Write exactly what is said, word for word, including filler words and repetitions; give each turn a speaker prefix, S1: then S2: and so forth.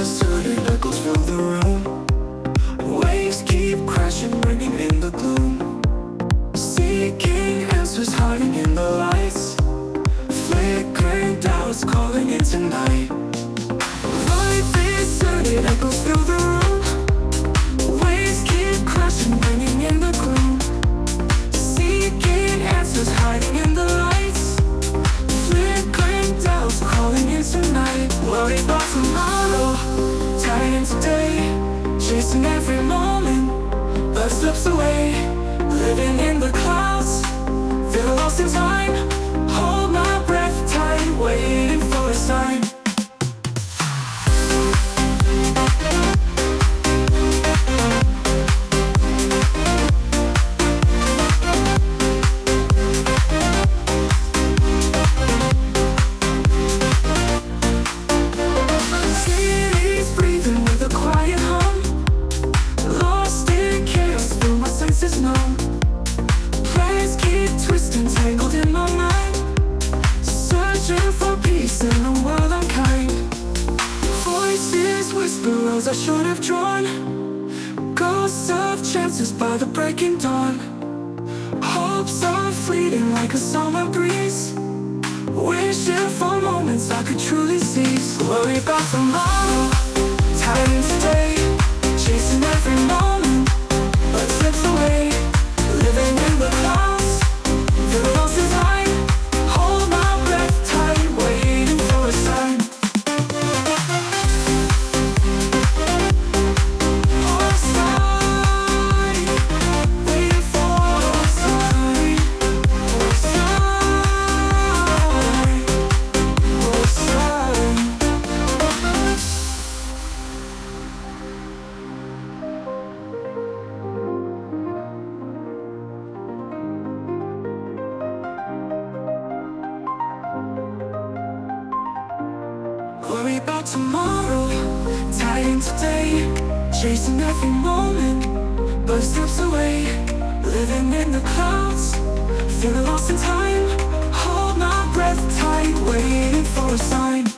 S1: deserted echoes fill the room. Waves keep crashing, ringing in the gloom. Seeking answers, hiding in the lights. Flickering doubts, calling into night. Light deserted echoes fill the room. Waves keep crashing, ringing in the gloom. Seeking answers, hiding in the lights. Flickering doubts, calling into night. Worry about tomorrow, tired in today. Chasing every moment that slips away. Living in the clouds, feel lost in time. Hold my breath tight, waiting for a sign. Cities breathing with a quiet hum. Lost in chaos, feel my senses numb. Plans keep twisting, tangled in my mind. Searching for peace in a world unkind. Voices whisper roads I should have drawn. Ghosts of chances by the breaking dawn. Hopes are fleeting like a summer breeze. Wishing for moments I could truly seize. Worry about tomorrow, tired in today. Chasing every moment that slips away. Living in the clouds, feel lost in time. Hold my breath tight, waiting for a sign. For a sign, waiting for a sign. For a sign, for a sign. Worry about tomorrow, tired in today. Chasing every moment, but it slips away. Living in the clouds, feeling lost in time. Hold my breath tight, waiting for a sign.